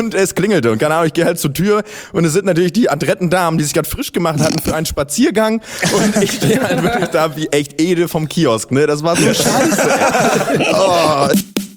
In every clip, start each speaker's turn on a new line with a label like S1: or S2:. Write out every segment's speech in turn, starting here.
S1: Und es klingelte und keine Ahnung, ich gehe halt zur Tür und es sind natürlich die adretten Damen, die sich gerade frisch gemacht hatten für einen Spaziergang und ich stehe halt wirklich da wie echt Ede vom Kiosk, ne? Das war so scheiße. Oh.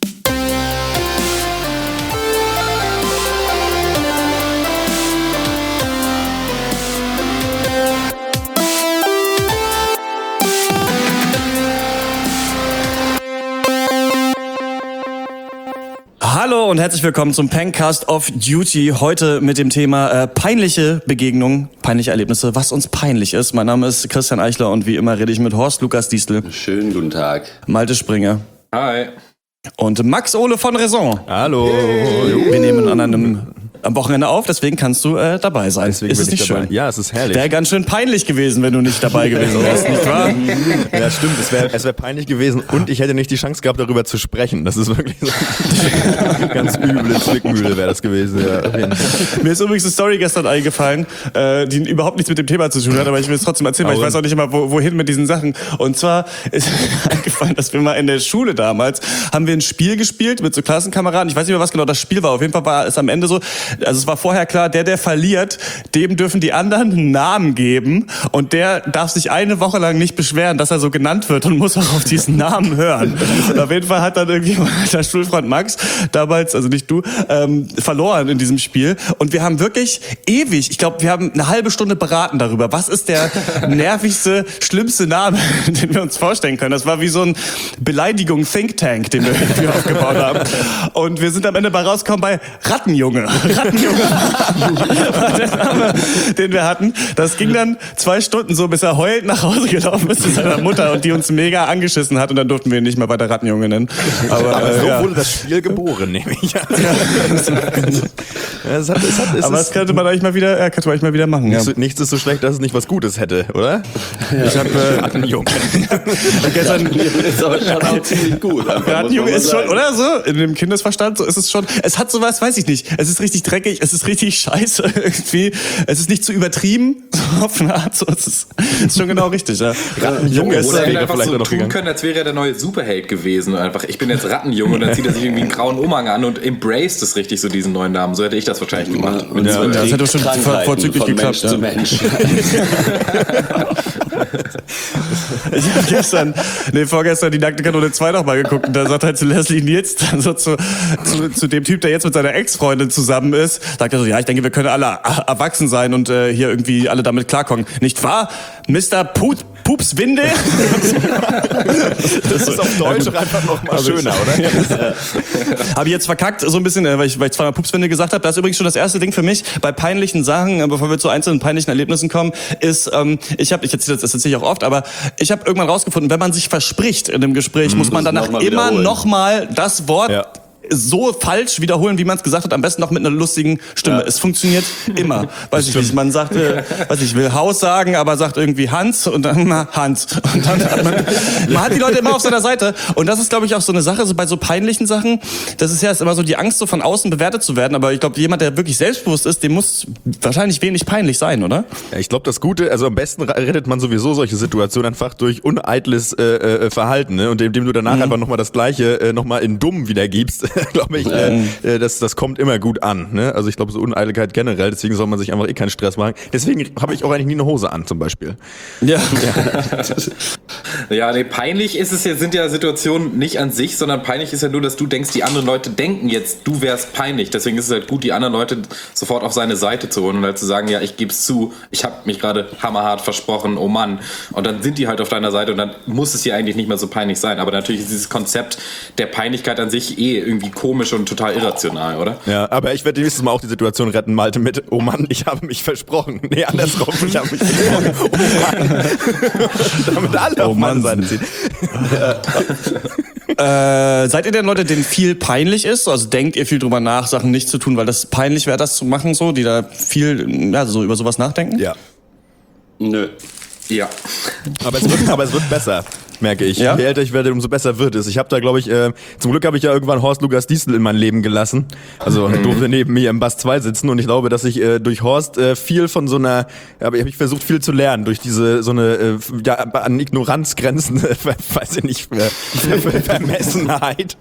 S2: Hallo und herzlich willkommen zum Pencast of Duty. Heute mit dem Thema peinliche Begegnungen, peinliche Erlebnisse, was uns peinlich ist. Mein Name ist Christian Eichler und wie immer rede ich mit Horst Lukas Diestel.
S3: Schönen guten Tag.
S2: Malte Springer.
S3: Hi.
S2: Und Max Ole von Raison.
S1: Hallo.
S2: Wir nehmen am Wochenende auf, deswegen kannst du dabei sein.
S1: Deswegen
S2: ist es
S1: bin ich
S2: nicht
S1: dabei.
S2: schön?
S1: Ja, es ist herrlich.
S2: Wäre ganz schön peinlich gewesen, wenn du nicht dabei gewesen wärst, nicht wahr?
S1: Ja, stimmt. Es wär peinlich gewesen und ich hätte nicht die Chance gehabt, darüber zu sprechen. Das ist wirklich so ganz üble Zwickmühle wäre das gewesen. Ja,
S2: mir ist übrigens eine Story gestern eingefallen, die überhaupt nichts mit dem Thema zu tun hat, aber ich will es trotzdem erzählen, weil ich weiß auch nicht immer, wohin mit diesen Sachen. Und zwar ist mir eingefallen, dass wir mal in der Schule damals, haben wir ein Spiel gespielt mit so Klassenkameraden. Ich weiß nicht mehr, was genau das Spiel war. Auf jeden Fall war es am Ende so, also es war vorher klar, der verliert, dem dürfen die anderen einen Namen geben und der darf sich eine Woche lang nicht beschweren, dass er so genannt wird und muss auch auf diesen Namen hören. Und auf jeden Fall hat dann irgendwie der Schulfreund Max, damals, also nicht du, verloren in diesem Spiel und wir haben wirklich ewig, ich glaube, wir haben eine halbe Stunde beraten darüber, was ist der nervigste, schlimmste Name, den wir uns vorstellen können. Das war wie so ein Beleidigung-Think-Tank, den wir irgendwie aufgebaut haben. Und wir sind am Ende bei rausgekommen bei Rattenjunge. Rattenjunge war der Name, den wir hatten. Das ging dann 2 Stunden so, bis er heulend nach Hause gelaufen ist zu seiner Mutter und die uns mega angeschissen hat und dann durften wir ihn nicht mehr weiter Rattenjunge nennen. Aber
S1: so
S2: ja.
S1: wurde das Spiel geboren, nehme ich an.
S2: Aber das könnte man eigentlich mal wieder machen. Ja.
S1: Nichts ist so schlecht, dass es nicht was Gutes hätte, oder?
S2: Ja. Ich habe
S1: Rattenjunge.
S3: Gestern ist aber schon auch ziemlich gut.
S2: Rattenjunge ist schon, oder so? In dem Kindesverstand, so ist es schon. Es hat sowas, weiß ich nicht. Es ist richtig dreckig, es ist richtig scheiße irgendwie. Es ist nicht zu übertrieben, so auf eine Art. So, es ist schon genau richtig, ja.
S3: Rattenjunge ist
S1: oder
S3: einfach so tun können, als wäre er der neue Superheld gewesen. Einfach, ich bin jetzt Rattenjunge und dann zieht er sich irgendwie einen grauen Umhang an und embraced es richtig, so diesen neuen Namen. So hätte ich das wahrscheinlich gemacht.
S2: Ja, das hätte schon vorzüglich geklappt.
S3: Mensch zu Mensch.
S2: Ich habe vorgestern die Nackte Kanone 2 noch mal geguckt und da sagt halt zu Leslie Niels dann so zu dem Typ, der jetzt mit seiner Ex-Freundin zusammen ist, sagt er so, ja, ich denke, wir können alle erwachsen sein und hier irgendwie alle damit klarkommen. Nicht wahr, Mr. Pupswindel?
S1: Das ist auf Deutsch einfach noch mal schöner, oder?
S2: Habe ich jetzt verkackt, so ein bisschen, weil ich zweimal Pupswindel gesagt habe. Das ist übrigens schon das erste Ding für mich bei peinlichen Sachen, bevor wir zu einzelnen peinlichen Erlebnissen kommen, ist, ich erzähle ich auch oft, aber ich habe irgendwann rausgefunden, wenn man sich verspricht in einem Gespräch, muss man danach immer noch mal das Wort so falsch wiederholen, wie man es gesagt hat, am besten noch mit einer lustigen Stimme. Ja. Es funktioniert immer. Weiß ich nicht, man sagt, ich will Haus sagen, aber sagt irgendwie Hans und dann Hans. Und dann hat man hat die Leute immer auf seiner Seite. Und das ist, glaube ich, auch so eine Sache, so bei so peinlichen Sachen, das ist ja immer so die Angst, so von außen bewertet zu werden. Aber ich glaube, jemand, der wirklich selbstbewusst ist, dem muss wahrscheinlich wenig peinlich sein, oder?
S1: Ja, ich glaube, das Gute, also am besten rettet man sowieso solche Situationen einfach durch uneitles Verhalten, ne? Und indem du danach einfach nochmal das Gleiche nochmal in dumm wiedergibst. Glaube ich, das kommt immer gut an. Ne? Also ich glaube, so Uneitelkeit generell, deswegen soll man sich einfach keinen Stress machen. Deswegen habe ich auch eigentlich nie eine Hose an, zum Beispiel.
S3: Ja, nee, peinlich ist es sind ja Situationen nicht an sich, sondern peinlich ist ja nur, dass du denkst, die anderen Leute denken jetzt, du wärst peinlich. Deswegen ist es halt gut, die anderen Leute sofort auf seine Seite zu holen und halt zu sagen, ja, ich geb's zu, ich habe mich gerade hammerhart versprochen, oh Mann. Und dann sind die halt auf deiner Seite und dann muss es ja eigentlich nicht mehr so peinlich sein. Aber natürlich ist dieses Konzept der Peinlichkeit an sich irgendwie komisch und total irrational, oder?
S1: Ja, aber ich werde nächstes Mal auch die Situation retten, Malte, mit, oh Mann, ich habe mich versprochen. Nee, andersrum, ich habe mich versprochen. Oh Mann. Damit alle auf meine Seite ziehen.
S2: Seid ihr denn Leute, denen viel peinlich ist? Also denkt ihr viel drüber nach, Sachen nicht zu tun, weil das peinlich wäre, das zu machen, so, die da viel so über sowas nachdenken?
S1: Ja.
S3: Nö. Ja.
S1: Aber es wird besser. merke ich.
S2: Ja?
S1: Je älter ich werde, umso besser wird es. Ich habe da, glaube ich, zum Glück habe ich ja irgendwann Horst Lukas Diesel in mein Leben gelassen. Also durfte neben mir im Bass 2 sitzen und ich glaube, dass ich durch Horst viel von so einer, aber ich habe versucht viel zu lernen durch diese so eine an Ignoranz grenzende, weiß ich nicht, Vermessenheit.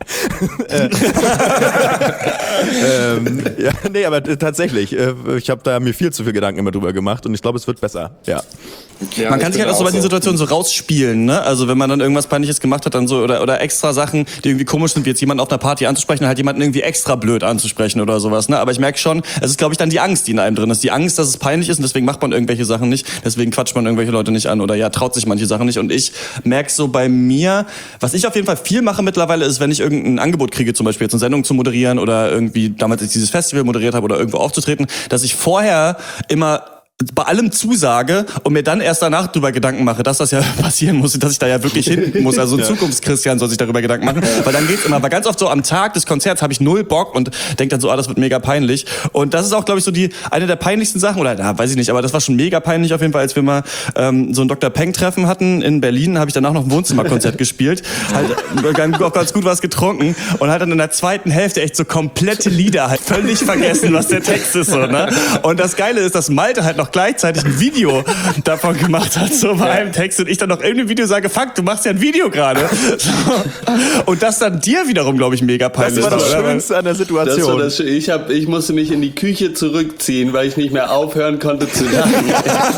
S1: Ja, nee, aber tatsächlich, ich habe da mir viel zu viel Gedanken immer drüber gemacht und ich glaube, es wird besser. Ja.
S3: Ja,
S2: Man kann sich halt aus so manchen Situationen so rausspielen, ne? Also wenn man dann irgendwas Peinliches gemacht hat, dann so oder extra Sachen, die irgendwie komisch sind, wie jetzt jemanden auf einer Party anzusprechen, halt jemanden irgendwie extra blöd anzusprechen oder sowas, ne? Aber ich merke schon, es ist, glaube ich, dann die Angst, die in einem drin ist. Die Angst, dass es peinlich ist und deswegen macht man irgendwelche Sachen nicht, deswegen quatscht man irgendwelche Leute nicht an oder ja, traut sich manche Sachen nicht. Und ich merke so bei mir, was ich auf jeden Fall viel mache mittlerweile ist, wenn ich irgendein Angebot kriege, zum Beispiel jetzt eine Sendung zu moderieren oder irgendwie damals ich dieses Festival moderiert habe oder irgendwo aufzutreten, dass ich vorher immer bei allem zusage und mir dann erst danach drüber Gedanken mache, dass das ja passieren muss, dass ich da ja wirklich hin muss. Also ein Zukunftschristian soll sich darüber Gedanken machen, weil dann geht's immer. Aber ganz oft so am Tag des Konzerts habe ich null Bock und denke dann so, das wird mega peinlich. Und das ist auch, glaube ich, so eine der peinlichsten Sachen, oder weiß ich nicht, aber das war schon mega peinlich auf jeden Fall, als wir mal so ein Dr. Peng-Treffen hatten in Berlin, habe ich danach noch ein Wohnzimmerkonzert gespielt, halt auch ganz gut was getrunken und halt dann in der zweiten Hälfte echt so komplette Lieder halt völlig vergessen, was der Text ist, so, ne? Und das Geile ist, dass Malte halt noch gleichzeitig ein Video davon gemacht hat, so bei einem Text und ich dann noch in dem Video sage, fuck, du machst ja ein Video gerade. So. Und das dann dir wiederum, glaube ich, mega peinlich.
S1: Das war das Schönste an der Situation.
S4: Ich musste mich in die Küche zurückziehen, weil ich nicht mehr aufhören konnte zu lachen.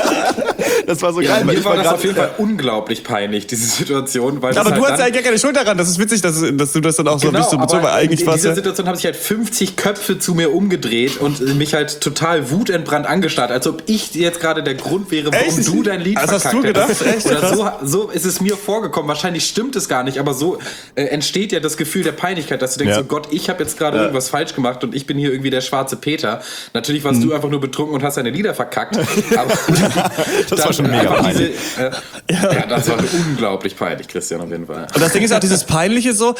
S1: Das war so
S3: ja,
S1: geil.
S3: Mir war das auf jeden Fall unglaublich peinlich, diese Situation. Weil
S2: aber
S3: das
S2: du
S3: halt
S2: hast ja eigentlich keine Schuld daran. Das ist witzig, dass du das dann auch so ein bisschen bezogen, weil eigentlich
S3: in dieser Situation haben sich halt 50 Köpfe zu mir umgedreht und mich halt total wutentbrannt angestarrt, als ob ich jetzt gerade der Grund wäre, warum du dein Lied verkackt
S2: hast du gedacht? Echt?
S3: Oder so ist es mir vorgekommen. Wahrscheinlich stimmt es gar nicht, aber so entsteht ja das Gefühl der Peinlichkeit, dass du denkst, oh Gott, ich habe jetzt gerade irgendwas falsch gemacht und ich bin hier irgendwie der schwarze Peter. Natürlich warst du einfach nur betrunken und hast deine Lieder verkackt. Aber
S1: das war schon mega peinlich.
S3: Ja, das war unglaublich peinlich, Christian, auf jeden Fall.
S2: Und das Ding ist auch dieses Peinliche so,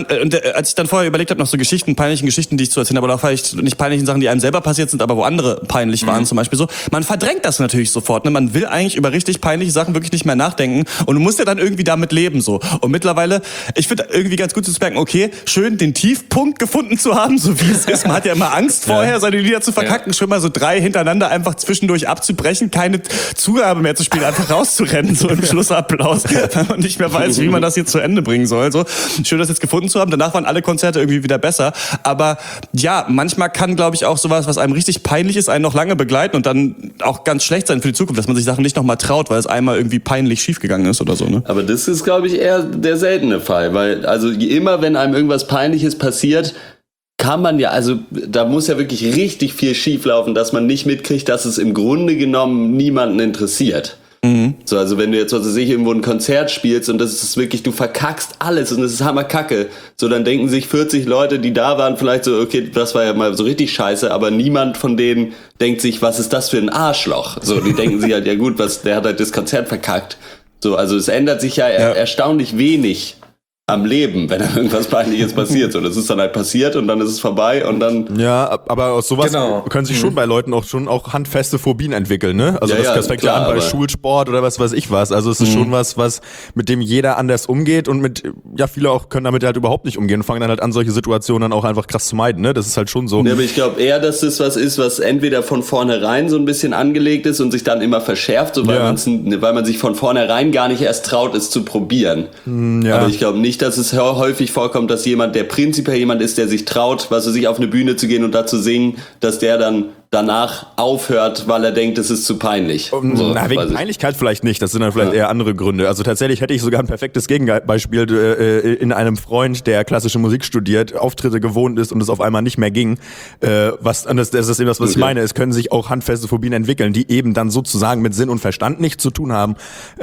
S2: als ich dann vorher überlegt habe, noch so peinlichen Geschichten, die ich zu erzählen habe, oder auch vielleicht nicht peinlichen Sachen, die einem selber passiert sind, aber wo andere peinlich waren, zum Beispiel so, man verdrängt das natürlich sofort, ne? Man will eigentlich über richtig peinliche Sachen wirklich nicht mehr nachdenken und du musst ja dann irgendwie damit leben, so. Und mittlerweile, ich finde irgendwie ganz gut zu merken, okay, schön den Tiefpunkt gefunden zu haben, so wie es ist. Man hat ja immer Angst vorher, seine Lieder zu verkacken, schon mal so 3 hintereinander einfach zwischendurch abzubrechen, keine Zugabe mehr zu spielen, einfach rauszurennen, so im Schlussapplaus, weil man nicht mehr weiß, wie man das jetzt zu Ende bringen soll, so. Schön, das jetzt gefunden zu haben. Danach waren alle Konzerte irgendwie wieder besser. Aber ja, manchmal kann, glaube ich, auch sowas, was einem richtig peinlich ist, einen noch lange begleiten und dann auch ganz schlecht sein für die Zukunft, dass man sich Sachen nicht nochmal traut, weil es einmal irgendwie peinlich schiefgegangen ist oder so, ne?
S4: Aber das ist, glaube ich, eher der seltene Fall, weil also immer, wenn einem irgendwas Peinliches passiert, kann man ja, also da muss ja wirklich richtig viel schieflaufen, dass man nicht mitkriegt, dass es im Grunde genommen niemanden interessiert. So, also wenn du jetzt, was weiß ich, irgendwo ein Konzert spielst und das ist wirklich, du verkackst alles und es ist hammerkacke, so dann denken sich 40 Leute, die da waren, vielleicht so, okay, das war ja mal so richtig scheiße, aber niemand von denen denkt sich, was ist das für ein Arschloch? So, die denken sich halt, ja gut, der hat halt das Konzert verkackt. So, also es ändert sich ja erstaunlich wenig am Leben, wenn da irgendwas Peinliches passiert. So, das ist dann halt passiert und dann ist es vorbei und dann...
S1: Ja, aber aus sowas können sich schon bei Leuten auch handfeste Phobien entwickeln, ne? Also das fängt ja an bei Schulsport oder was weiß ich was. Also es ist schon was mit dem jeder anders umgeht und viele auch können damit halt überhaupt nicht umgehen und fangen dann halt an, solche Situationen dann auch einfach krass zu meiden, ne? Das ist halt schon so.
S4: Ja, aber ich glaube eher, dass das was ist, was entweder von vornherein so ein bisschen angelegt ist und sich dann immer verschärft, so weil man sich von vornherein gar nicht erst traut, es zu probieren. Ja. Aber ich glaube nicht, dass es häufig vorkommt, dass jemand, der prinzipiell jemand ist, der sich traut, sich auf eine Bühne zu gehen und da zu singen, dass der dann danach aufhört, weil er denkt, es ist zu peinlich.
S1: Wegen Peinlichkeit vielleicht nicht, das sind dann vielleicht eher andere Gründe. Also tatsächlich hätte ich sogar ein perfektes Gegenbeispiel in einem Freund, der klassische Musik studiert, Auftritte gewohnt ist und es auf einmal nicht mehr ging. Das ist eben das, was ich meine. Es können sich auch handfeste Phobien entwickeln, die eben dann sozusagen mit Sinn und Verstand nichts zu tun haben.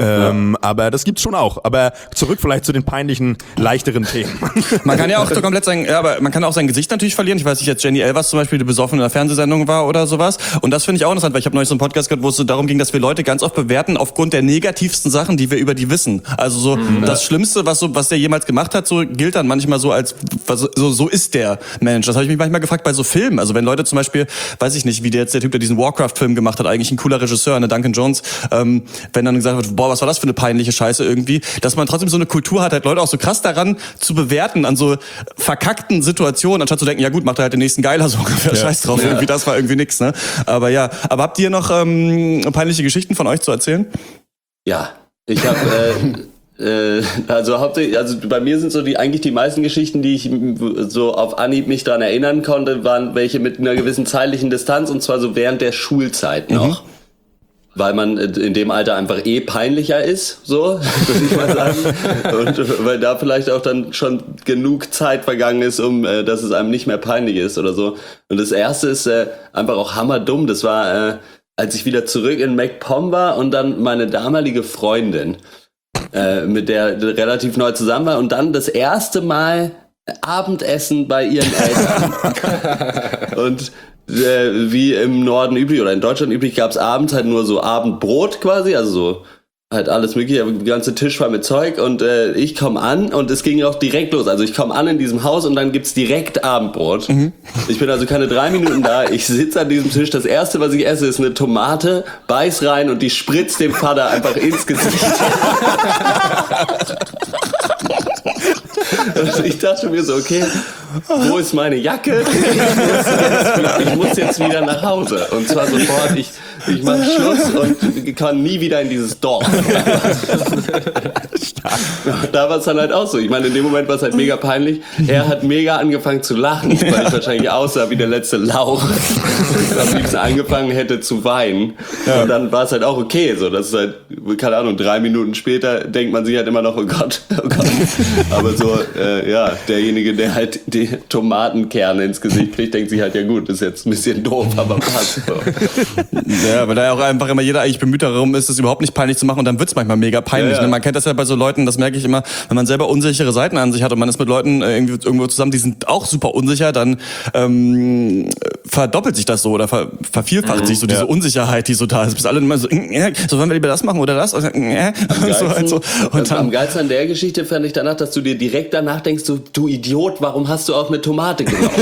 S1: Aber das gibt's schon auch. Aber zurück vielleicht zu den peinlichen, leichteren Themen.
S2: Man kann ja auch so komplett aber man kann auch sein Gesicht natürlich verlieren. Ich weiß nicht, jetzt Jenny Elvers zum Beispiel, die besoffen in einer Fernsehsendung war oder oder sowas. Und das finde ich auch interessant, weil ich habe neulich so einen Podcast gehört, wo es so darum ging, dass wir Leute ganz oft bewerten aufgrund der negativsten Sachen, die wir über die wissen. Also so das Schlimmste, was der jemals gemacht hat, so gilt dann manchmal so als so ist der Mensch. Das habe ich mich manchmal gefragt bei so Filmen. Also wenn Leute zum Beispiel, weiß ich nicht, wie der Typ, der diesen Warcraft-Film gemacht hat, eigentlich ein cooler Regisseur, ne, Duncan Jones, wenn dann gesagt wird, boah, was war das für eine peinliche Scheiße irgendwie, dass man trotzdem so eine Kultur hat, halt Leute auch so krass daran zu bewerten, an so verkackten Situationen, anstatt zu denken, ja gut, macht er halt den nächsten Geiler, so ungefähr, scheiß drauf, irgendwie, das war irgendwie nix, ne? Aber habt ihr noch peinliche Geschichten von euch zu erzählen?
S4: Ja, ich habe also bei mir sind so eigentlich die meisten Geschichten, die ich so auf Anhieb mich daran erinnern konnte, waren welche mit einer gewissen zeitlichen Distanz, und zwar so während der Schulzeit noch. Weil man in dem Alter einfach peinlicher ist, so, würde ich mal sagen. Und weil da vielleicht auch dann schon genug Zeit vergangen ist, dass es einem nicht mehr peinlich ist oder so. Und das erste ist einfach auch hammerdumm. Das war, als ich wieder zurück in MacPom war und dann meine damalige Freundin, mit der relativ neu zusammen war, und dann das erste Mal Abendessen bei ihren Eltern. Und wie im Norden üblich oder in Deutschland üblich, gab es abends halt nur so Abendbrot quasi, also so halt alles mögliche, der ganze Tisch war mit Zeug, und ich komme an und es ging auch direkt los. Also ich komme an in diesem Haus und dann gibt's direkt Abendbrot. Ich bin also keine 3 Minuten da, ich sitze an diesem Tisch, das erste, was ich esse, ist eine Tomate, beiß rein und die spritzt dem Vater einfach ins Gesicht. Also ich dachte mir so, okay, wo ist meine Jacke? Ich muss jetzt wieder nach Hause. Und zwar sofort, ich mache Schluss und kann nie wieder in dieses Dorf. Da war es dann halt auch so. Ich meine, in dem Moment war es halt mega peinlich. Er hat mega angefangen zu lachen, weil ich wahrscheinlich aussah wie der letzte Lauch. Ich am liebsten angefangen hätte zu weinen. Ja. Und dann war es halt auch okay. So, das ist halt, keine Ahnung, 3 Minuten später denkt man sich halt immer noch, oh Gott, oh Gott. Aber so, derjenige, der halt die Tomatenkerne ins Gesicht kriegt, denkt sich halt, ja gut, ist jetzt ein bisschen doof, aber passt. So.
S2: Ja, weil da ja auch einfach immer jeder eigentlich bemüht darum ist, es überhaupt nicht peinlich zu machen, und dann wird's manchmal mega peinlich. Ja. Ne? Man kennt das ja bei so Leuten, das merke ich immer, wenn man selber unsichere Seiten an sich hat und man ist mit Leuten irgendwo zusammen, die sind auch super unsicher, dann verdoppelt sich das so oder vervielfacht sich so diese Unsicherheit, die so da ist. Bis alle immer so wollen wir lieber das machen oder das? Und
S4: am geilsten an der Geschichte fand ich danach, dass du dir direkt danach denkst, du Idiot, warum hast du auch eine Tomate genommen?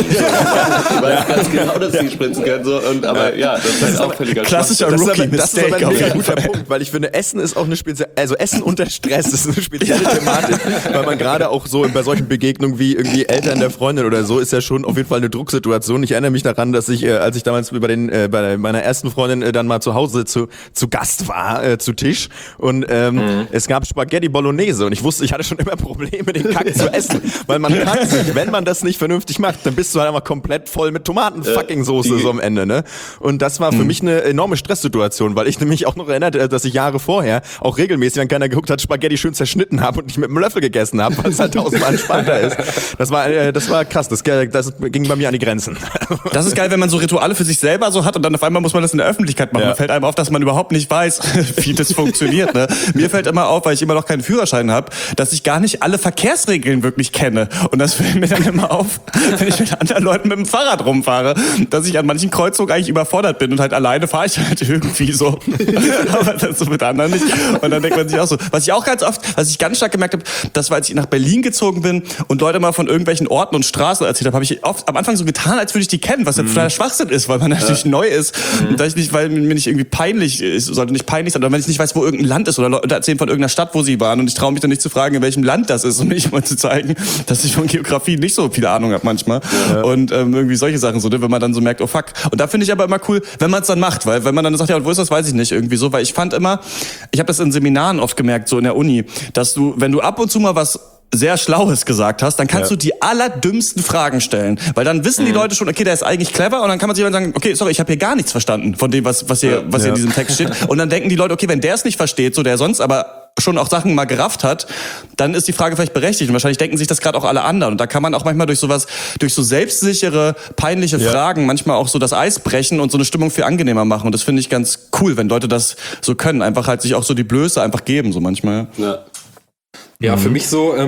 S4: Du weißt ganz genau, dass die spritzen können. So, aber das ist halt auch völliger
S2: klassischer Rookie-Mistake.
S1: Das ist aber ein mega guter Punkt, weil ich finde, Essen ist auch eine Essen unter Stress ist eine spezielle Thematik, weil man gerade auch so bei solchen Begegnungen wie irgendwie Eltern der Freundin oder so, ist ja schon auf jeden Fall eine Drucksituation. Ich erinnere mich daran, dass ich, als ich damals bei meiner ersten Freundin dann mal zu Hause zu Gast war, zu Tisch, und es gab Spaghetti Bolognese, und ich wusste, ich hatte schon immer Probleme, den Kack zu essen, weil man kann sich, wenn man das nicht vernünftig macht, dann bist du halt einfach komplett voll mit Tomaten-Fucking-Soße so am Ende, ne? Und das war für mich eine enorme Stresssituation, weil ich nämlich auch noch erinnert, dass ich Jahre vorher auch regelmäßig, wenn keiner geguckt hat, Spaghetti schön zerschnitten habe und nicht mit einem Löffel gegessen habe, weil es halt 1000-mal entspannter ist. Das war krass, das ging bei mir an die Grenzen.
S2: Das ist geil, wenn man so Rituale für sich selber so hat und dann auf einmal muss man das in der Öffentlichkeit machen. Da fällt einem auf, dass man überhaupt nicht weiß, wie das funktioniert. Ne? Mir fällt immer auf, weil ich immer noch keinen Führerschein habe, dass ich gar nicht alle Verkehrsregeln wirklich kenne. Und das fällt mir dann immer auf, wenn ich mit anderen Leuten mit dem Fahrrad rumfahre, dass ich an manchen Kreuzungen eigentlich überfordert bin und halt alleine fahre ich halt irgendwie so. Aber das so mit anderen nicht. Und dann denkt man sich auch so. Was ich ganz stark gemerkt habe, das war, als ich nach Berlin gezogen bin und Leute mal von irgendwelchen Orten und Straßen erzählt habe ich oft am Anfang so getan, als würde ich die kennen, was ja totaler Schwachsinn ist, weil man natürlich neu ist. Und weil mir nicht irgendwie peinlich ist, sollte nicht peinlich sein, oder wenn ich nicht weiß, wo irgendein Land ist, oder Leute erzählen von irgendeiner Stadt, wo sie waren, und ich traue mich dann nicht zu fragen, in welchem Land das ist, um mich mal zu zeigen, dass ich von Geografie nicht so viele Ahnung habe manchmal. Ja. Und irgendwie solche Sachen so, wenn man dann so merkt, oh fuck. Und da finde ich aber immer cool, wenn man es dann macht, weil wenn man dann sagt, ja, und wo ist das, weiß ich nicht, irgendwie so, weil ich fand immer, ich habe das in Seminaren oft gemerkt, so in der Uni, dass du, wenn du ab und zu mal was sehr Schlaues gesagt hast, dann kannst du die allerdümmsten Fragen stellen, weil dann wissen die Leute schon, okay, der ist eigentlich clever, und dann kann man sich dann sagen, okay, sorry, ich habe hier gar nichts verstanden von dem, was hier in diesem Text steht, und dann denken die Leute, okay, wenn der es nicht versteht, so der sonst aber schon auch Sachen mal gerafft hat, dann ist die Frage vielleicht berechtigt, und wahrscheinlich denken sich das gerade auch alle anderen, und da kann man auch manchmal durch so selbstsichere, peinliche Fragen manchmal auch so das Eis brechen und so eine Stimmung viel angenehmer machen, und das finde ich ganz cool, wenn Leute das so können, einfach halt sich auch so die Blöße einfach geben, so manchmal.
S3: Ja, für mich so,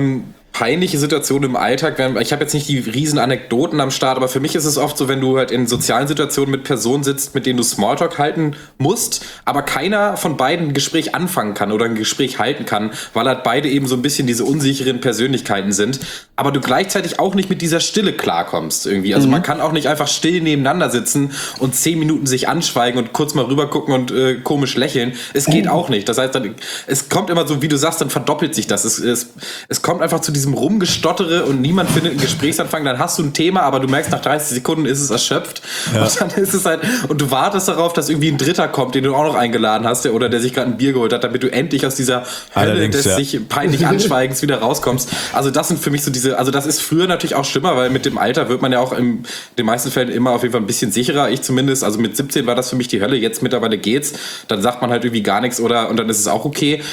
S3: peinliche Situationen im Alltag, ich habe jetzt nicht die riesen Anekdoten am Start, aber für mich ist es oft so, wenn du halt in sozialen Situationen mit Personen sitzt, mit denen du Smalltalk halten musst, aber keiner von beiden ein Gespräch anfangen kann oder ein Gespräch halten kann, weil halt beide eben so ein bisschen diese unsicheren Persönlichkeiten sind, aber du gleichzeitig auch nicht mit dieser Stille klarkommst irgendwie. Also man kann auch nicht einfach still nebeneinander sitzen und 10 Minuten sich anschweigen und kurz mal rüber gucken und komisch lächeln. Es geht auch nicht. Das heißt, es kommt immer so, wie du sagst, dann verdoppelt sich das. Es kommt einfach zu diesem Rumgestottere und niemand findet einen Gesprächsanfang, dann hast du ein Thema, aber du merkst, nach 30 Sekunden ist es erschöpft. Ja. Und dann ist es halt, und du wartest darauf, dass irgendwie ein Dritter kommt, den du auch noch eingeladen hast, oder der sich gerade ein Bier geholt hat, damit du endlich aus dieser Hölle des sich peinlich Anschweigens wieder rauskommst. Also das sind für mich so also das ist früher natürlich auch schlimmer, weil mit dem Alter wird man ja auch in den meisten Fällen immer auf jeden Fall ein bisschen sicherer, ich zumindest. Also mit 17 war das für mich die Hölle, jetzt mittlerweile geht's, dann sagt man halt irgendwie gar nichts und dann ist es auch okay.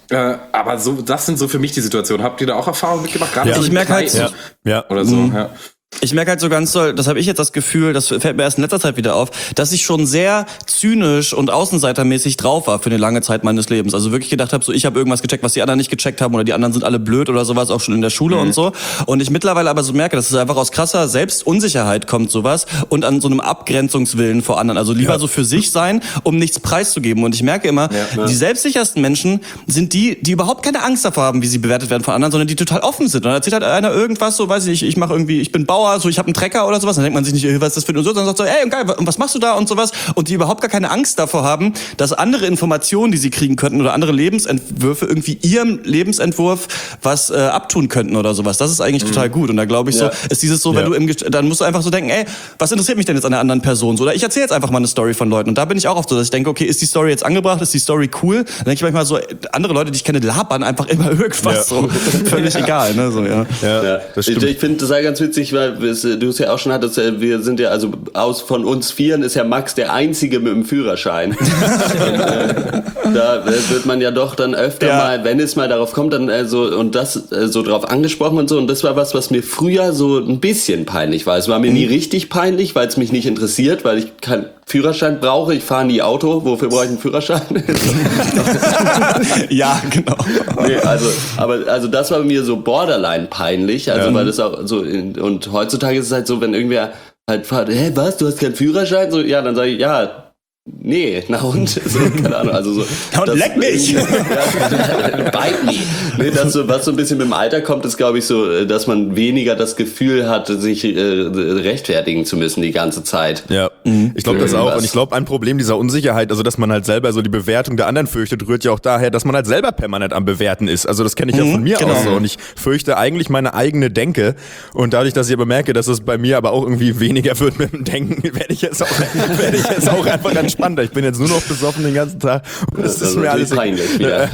S3: Aber so, das sind so für mich die Situationen. Habt ihr da auch Erfahrungen mitgemacht? Gerade
S2: ich merke halt
S3: oder so. Ja.
S2: Ich merke halt so ganz doll, das habe ich jetzt das Gefühl, das fällt mir erst in letzter Zeit wieder auf, dass ich schon sehr zynisch und außenseitermäßig drauf war für eine lange Zeit meines Lebens. Also wirklich gedacht habe, so ich habe irgendwas gecheckt, was die anderen nicht gecheckt haben oder die anderen sind alle blöd oder sowas, auch schon in der Schule und so. Und ich mittlerweile aber so merke, dass es einfach aus krasser Selbstunsicherheit kommt sowas und an so einem Abgrenzungswillen vor anderen. Also lieber so für sich sein, um nichts preiszugeben. Und ich merke immer, die selbstsichersten Menschen sind die überhaupt keine Angst davor haben, wie sie bewertet werden von anderen, sondern die total offen sind. Und dann erzählt halt einer irgendwas, so weiß ich, ich mache irgendwie, ich bin Bauer, so ich habe einen Trecker oder sowas, dann denkt man sich nicht, was ist das für ein und so, dann sagt so, ey, geil, und was machst du da und sowas, und die überhaupt gar keine Angst davor haben, dass andere Informationen, die sie kriegen könnten oder andere Lebensentwürfe irgendwie ihrem Lebensentwurf was abtun könnten oder sowas. Das ist eigentlich total gut, und da glaube ich so, ist dieses so, wenn du dann musst du einfach so denken, ey, was interessiert mich denn jetzt an der anderen Person so, oder ich erzähle jetzt einfach mal eine Story von Leuten, und da bin ich auch oft so, dass ich denke, okay, ist die Story jetzt angebracht, ist die Story cool, dann denke ich manchmal so, andere Leute, die ich kenne, labern einfach immer irgendwas so, völlig egal, ne, so,
S4: das stimmt. Ich finde das ja ganz witzig, weil du es ja auch schon hattest, wir sind ja, also von uns Vieren ist ja Max der Einzige mit dem Führerschein. Da wird man ja doch dann öfter mal, wenn es mal darauf kommt, dann und das so drauf angesprochen und so, und das war was mir früher so ein bisschen peinlich war. Es war mir nie richtig peinlich, weil es mich nicht interessiert, weil ich keinen Führerschein brauche. Ich fahre nie Auto. Wofür brauche ich einen Führerschein?
S2: Ja, genau.
S4: Nee, also das war mir so borderline peinlich, weil das auch so, und heutzutage ist es halt so, wenn irgendwer halt fragt, was, du hast keinen Führerschein? So, ja, dann sage ich, nee, na und? So, keine Ahnung, also so.
S2: Und leck mich!
S4: Bite me! Nee, was so ein bisschen mit dem Alter kommt, ist, glaube ich, so, dass man weniger das Gefühl hat, sich rechtfertigen zu müssen die ganze Zeit.
S1: Ja, ich glaube das auch. Und ich glaube, ein Problem dieser Unsicherheit, also dass man halt selber so die Bewertung der anderen fürchtet, rührt ja auch daher, dass man halt selber permanent am Bewerten ist. Also das kenne ich ja von mir aus so. Und ich fürchte eigentlich meine eigene Denke. Und dadurch, dass ich aber merke, dass es bei mir aber auch irgendwie weniger wird mit dem Denken, werde ich jetzt auch einfach ganz spannender. Ich bin jetzt nur noch besoffen den ganzen Tag. Und das ist mir alles
S4: peinlich wieder.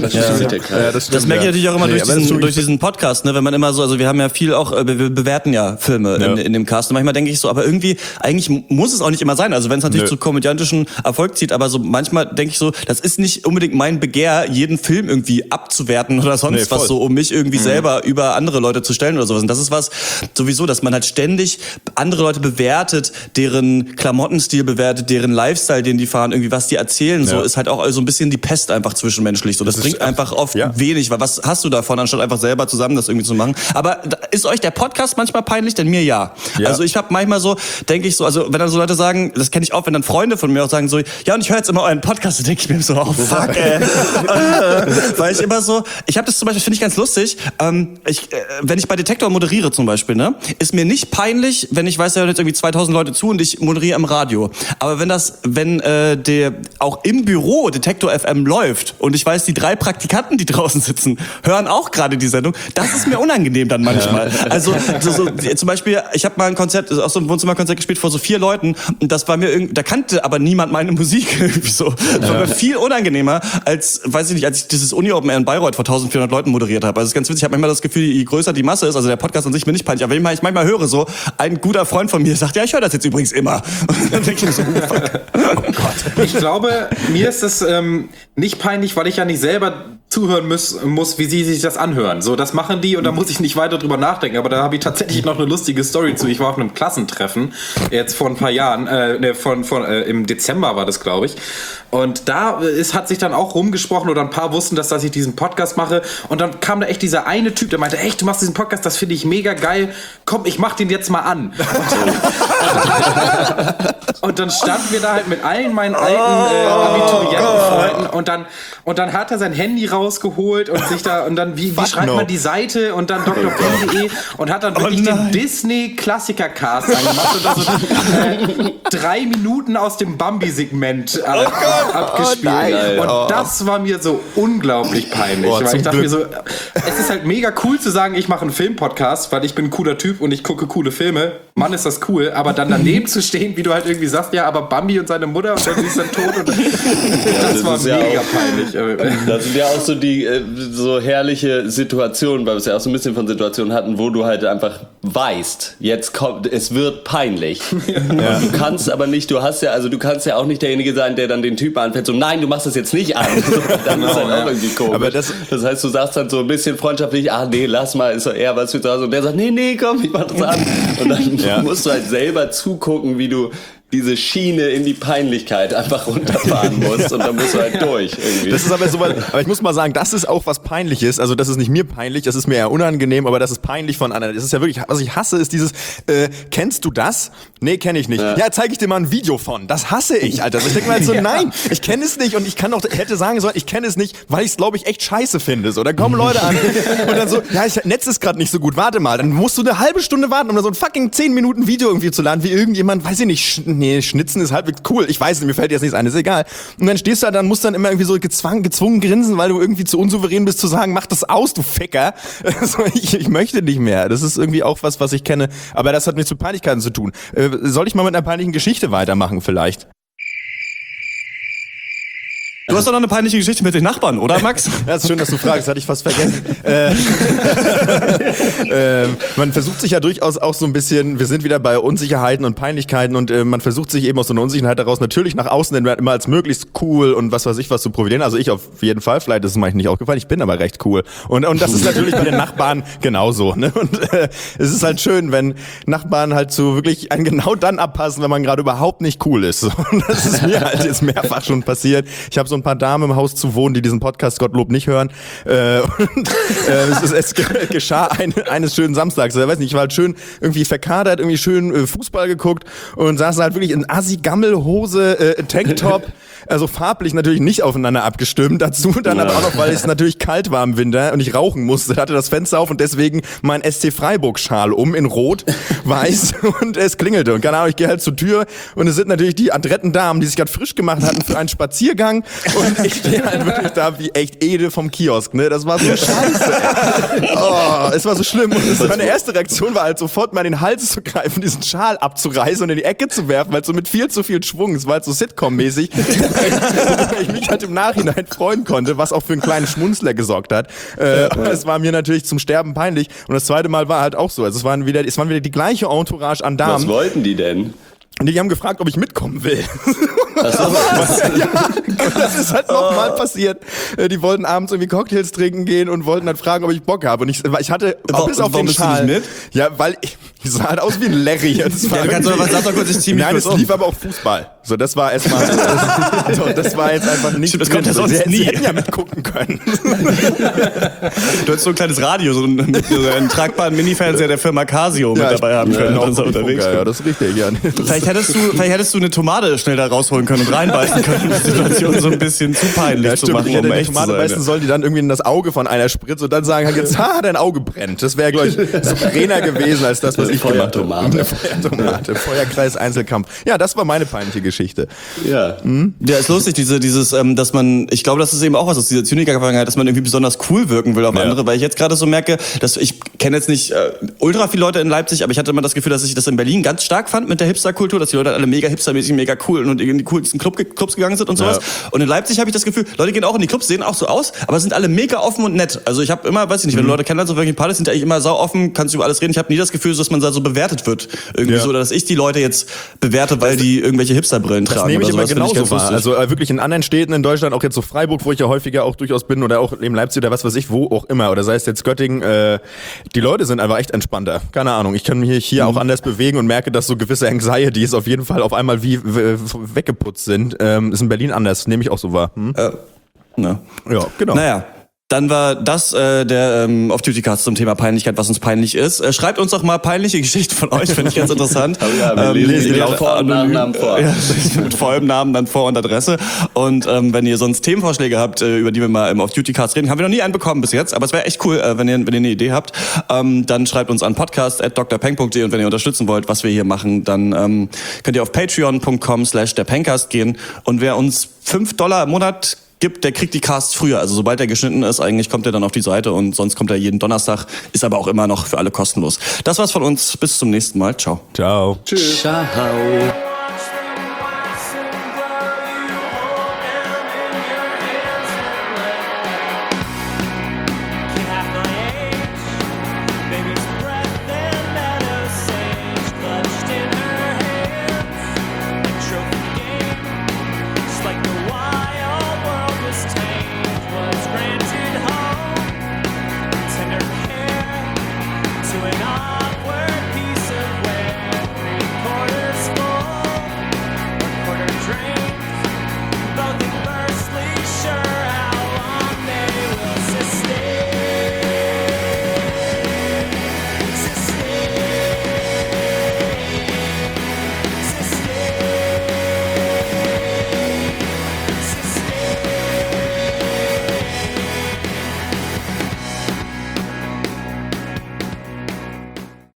S2: Das merke ich natürlich auch immer durch diesen Podcast, ne? Wenn man immer so, also wir haben ja viel auch, wir bewerten ja Filme in dem Cast. Und manchmal denke ich so, aber irgendwie, eigentlich muss es auch nicht immer sein. Also wenn es natürlich zu komödiantischen Erfolg zieht, aber so manchmal denke ich so, das ist nicht unbedingt mein Begehr, jeden Film irgendwie abzuwerten oder sonst was so, um mich irgendwie selber über andere Leute zu stellen oder sowas. Und das ist was sowieso, dass man halt ständig andere Leute bewertet, deren Klamottenstil bewertet, deren Lifestyle, den die fahren, irgendwie was die erzählen, so ist halt auch so ein bisschen die Pest einfach zwischenmenschlich. So, das bringt einfach oft wenig, weil was hast du davon, anstatt einfach selber zusammen das irgendwie zu machen? Aber ist euch der Podcast manchmal peinlich? Denn mir ja. Also ich habe manchmal so, denke ich so, also wenn dann so Leute sagen, das kenne ich auch, wenn dann Freunde von mir auch sagen so, ja, und ich höre jetzt immer euren Podcast, dann denke ich mir so, oh fuck, ey. Weil ich immer so, ich habe das zum Beispiel, finde ich ganz lustig, wenn ich bei Detektor moderiere zum Beispiel, ne, ist mir nicht peinlich, wenn ich weiß, da hören jetzt irgendwie 2000 Leute zu und ich moderiere im Radio. Aber wenn der auch im Büro Detektor FM läuft und ich weiß, die 3 Praktikanten, die draußen sitzen, hören auch gerade die Sendung, das ist mir unangenehm dann manchmal. Also zum Beispiel, ich habe mal ein Konzert, auch so ein Wohnzimmerkonzert gespielt vor so 4 Leuten, und das war mir da kannte aber niemand meine Musik irgendwie so. Das war mir viel unangenehmer als, weiß ich nicht, als ich dieses Uni-Open Air in Bayreuth vor 1400 Leuten moderiert habe. Also das ist ganz witzig, ich habe manchmal das Gefühl, je größer die Masse ist, also der Podcast an sich mir nicht peinlich, aber wenn ich manchmal höre, so ein guter Freund von mir sagt, ja, ich höre das jetzt übrigens immer. Und dann denke ich mir so, oh fuck. Oh Gott.
S3: Ich glaube, mir ist es nicht peinlich, weil ich ja nicht selber zuhören muss, wie sie sich das anhören. So, das machen die und da muss ich nicht weiter drüber nachdenken. Aber da habe ich tatsächlich noch eine lustige Story zu. Ich war auf einem Klassentreffen, jetzt vor ein paar Jahren, im Dezember war das, glaube ich. Und da hat sich dann auch rumgesprochen oder ein paar wussten, dass ich diesen Podcast mache. Und dann kam da echt dieser eine Typ, der meinte, echt, du machst diesen Podcast, das finde ich mega geil. Komm, ich mach den jetzt mal an. Und dann standen wir da halt mit allen meinen alten Abiturientenfreunden und dann hat er sein Handy rausgeholt und sich da und dann wie schreibt man die Seite und dann drpen.de und hat dann wirklich den Disney-Klassiker-Cast angemacht und da so 3 Minuten aus dem Bambi-Segment abgespielt. Und das war mir so unglaublich peinlich, weil ich dachte mir so, es ist halt mega cool zu sagen, ich mache einen Film-Podcast, weil ich bin ein cooler Typ und ich gucke coole Filme. Mann, ist das cool, aber dann daneben zu stehen, wie du halt irgendwie sagst, ja, aber Bambi und seine Mutter und dann ist dann tot und das war mega peinlich.
S4: Das sind ja auch so die so herrliche Situationen, weil wir es ja auch so ein bisschen von Situationen hatten, wo du halt einfach weißt, jetzt kommt, es wird peinlich. Ja. Du kannst aber nicht, du kannst ja auch nicht derjenige sein, der dann den Typ anfällt, so nein, du machst das jetzt nicht an. Dann ist halt auch irgendwie komisch. Aber das heißt, du sagst dann so ein bisschen freundschaftlich, nee, lass mal, ist doch eher was für zu Hause. Und der sagt, nee, komm, ich mach das an. Und dann musst du halt selber zugucken, wie du diese Schiene in die Peinlichkeit einfach runterfahren musst und dann musst du halt durch irgendwie.
S1: Das ist aber so, aber ich muss mal sagen, das ist auch was Peinliches, also das ist nicht mir peinlich, das ist mir eher unangenehm, aber das ist peinlich von anderen. Das ist ja wirklich, was ich hasse, ist dieses, kennst du das? Nee, kenne ich nicht. Ja, zeige ich dir mal ein Video von. Das hasse ich, Alter. Ich denke mir halt so, nein, ich kenne es nicht und ich kann auch, hätte sagen sollen, ich kenne es nicht, weil ich es, glaube ich, echt scheiße finde. So, dann kommen Leute an und dann so, ja, Netz ist gerade nicht so gut, warte mal. Dann musst du eine halbe Stunde warten, um da so ein fucking 10 Minuten Video irgendwie zu laden, wie irgendjemand, weiß ich nicht, schnitzen ist halbwegs cool. Ich weiß nicht, mir fällt jetzt nichts ein, ist egal. Und dann stehst du da, dann musst du dann immer irgendwie so gezwungen grinsen, weil du irgendwie zu unsouverän bist zu sagen, mach das aus, du Ficker. Also ich möchte nicht mehr. Das ist irgendwie auch was ich kenne. Aber das hat nichts mit Peinlichkeiten zu tun. Soll ich mal mit einer peinlichen Geschichte weitermachen vielleicht?
S2: Du hast doch noch eine peinliche Geschichte mit den Nachbarn, oder Max?
S1: Ja, ist schön, dass du fragst, hatte ich fast vergessen. Man versucht sich ja durchaus auch so ein bisschen, wir sind wieder bei Unsicherheiten und Peinlichkeiten und man versucht sich eben aus so einer Unsicherheit daraus natürlich nach außen immer als möglichst cool und was weiß ich was zu profilieren. Also ich auf jeden Fall, vielleicht ist es manchmal nicht aufgefallen, ich bin aber recht cool. Und das ist natürlich bei den Nachbarn genauso. Ne? Und es ist halt schön, wenn Nachbarn halt so wirklich einen genau dann abpassen, wenn man gerade überhaupt nicht cool ist. Und das ist mir halt jetzt mehrfach schon passiert. Ich habe so ein paar Damen im Haus zu wohnen, die diesen Podcast Gottlob nicht hören. Es geschah eines schönen Samstags. Ich weiß nicht, ich war halt schön irgendwie verkadert, irgendwie schön Fußball geguckt und saß halt wirklich in Assi-Gammelhose, Tanktop, also farblich natürlich nicht aufeinander abgestimmt. Dazu dann aber auch noch, weil es natürlich kalt war im Winter und ich rauchen musste, hatte das Fenster auf und deswegen mein SC Freiburg-Schal in Rot, weiß und es klingelte. Und keine Ahnung, ich gehe halt zur Tür und es sind natürlich die adretten Damen, die sich gerade frisch gemacht hatten für einen Spaziergang und ich stehe halt wirklich da wie echt Ede vom Kiosk, ne? Das war so scheiße. Oh, es war so schlimm und meine erste Reaktion war halt sofort mal in den Hals zu greifen, diesen Schal abzureißen und in die Ecke zu werfen, weil so mit viel zu viel Schwung, es war halt so Sitcom-mäßig, ich mich halt im Nachhinein freuen konnte, was auch für einen kleinen Schmunzler gesorgt hat. Aber es war mir natürlich zum Sterben peinlich und das zweite Mal war halt auch so, also es waren wieder die gleiche Entourage an Damen.
S4: Was wollten die denn?
S1: Und die haben gefragt, ob ich mitkommen will.
S4: Das
S1: ist halt nochmal passiert. Die wollten abends irgendwie Cocktails trinken gehen und wollten halt fragen, ob ich Bock habe. Und ich hatte auch bis auf den Schal.
S2: Mit?
S1: Ja, weil ich sah halt aus wie ein Larry. Das war
S2: sag doch kurz, ich zieh mich
S1: Nein, es lief aber auch Fußball. So, das war erstmal, das war jetzt einfach nicht.
S2: Das kommt ja sonst nie.
S1: Sie hätten ja mitgucken können.
S2: Du hättest so ein kleines Radio, so einen tragbaren Mini-Fernseher der Firma Casio mit dabei haben können.
S1: Und so unterwegs. Ja, das ist richtig, ja.
S2: Vielleicht hättest du eine Tomate schnell da rausholen können und reinbeißen können, um die Situation so ein bisschen zu peinlich zu machen.
S1: Ich hätte die Tomate beißen sollen, die dann irgendwie in das Auge von einer spritzt und dann sagen halt jetzt, dein Auge brennt. Das wäre, glaube ich, souveräner gewesen als das, was ich gemacht habe. Eine Feuertomate, Feuerkreis, Einzelkampf. Ja, das war meine peinliche Geschichte.
S4: Ja.
S2: Ja, ist lustig, dieses, dass man, ich glaube, das ist eben auch was aus dieser Zyniker-Vergangenheit, dass man irgendwie besonders cool wirken will auf andere, weil ich jetzt gerade so merke, dass ich kenne jetzt nicht ultra viele Leute in Leipzig, aber ich hatte immer das Gefühl, dass ich das in Berlin ganz stark fand mit der Hipster-Kultur, dass die Leute alle mega hipstermäßig, mega cool und in die coolsten Clubs gegangen sind und sowas. Ja. Und in Leipzig habe ich das Gefühl, Leute gehen auch in die Clubs, sehen auch so aus, aber sind alle mega offen und nett. Also ich habe immer, weiß ich nicht, wenn Leute kennenlernst auf irgendwelchen Partys, sind die eigentlich immer sau offen, kannst über alles reden. Ich habe nie das Gefühl, dass man da so bewertet wird. Irgendwie so, oder dass ich die Leute jetzt bewerte, weil die irgendwelche Hipster Laserbrillen tragen.
S1: Das nehme ich
S2: oder
S1: immer
S2: sowas, finde
S1: genauso
S2: ganz
S1: wahr.
S2: lustig.
S1: Also wirklich in anderen Städten in Deutschland, auch jetzt so Freiburg, wo ich ja häufiger auch durchaus bin oder auch in Leipzig oder was weiß ich, wo auch immer. Oder sei es jetzt Göttingen, die Leute sind einfach echt entspannter. Keine Ahnung, ich kann mich hier auch anders bewegen und merke, dass so gewisse Anxieties auf jeden Fall auf einmal wie weggeputzt sind. Ist in Berlin anders, nehme ich auch so wahr.
S2: Ne?
S1: Ja, genau.
S2: Naja. Dann war das der Off-Duty-Cast zum Thema Peinlichkeit, was uns peinlich ist. Schreibt uns doch mal peinliche Geschichten von euch, finde ich ganz interessant.
S4: Wir lesen die Vor- und Nachnamen vor.
S2: Ja, mit vollem Namen, dann Vor- und Adresse. Und wenn ihr sonst Themenvorschläge habt, über die wir mal im Off-Duty-Cast reden, haben wir noch nie einen bekommen bis jetzt, aber es wäre echt cool, wenn ihr eine Idee habt, dann schreibt uns an podcast@drpeng.de und wenn ihr unterstützen wollt, was wir hier machen, dann könnt ihr auf patreon.com/derpencast gehen und wer uns $5 im Monat gibt, der kriegt die Casts früher. Also sobald er geschnitten ist, eigentlich kommt er dann auf die Seite und sonst kommt er jeden Donnerstag, ist aber auch immer noch für alle kostenlos. Das war's von uns. Bis zum nächsten Mal. Ciao.
S1: Ciao.
S4: Tschüss. Ciao.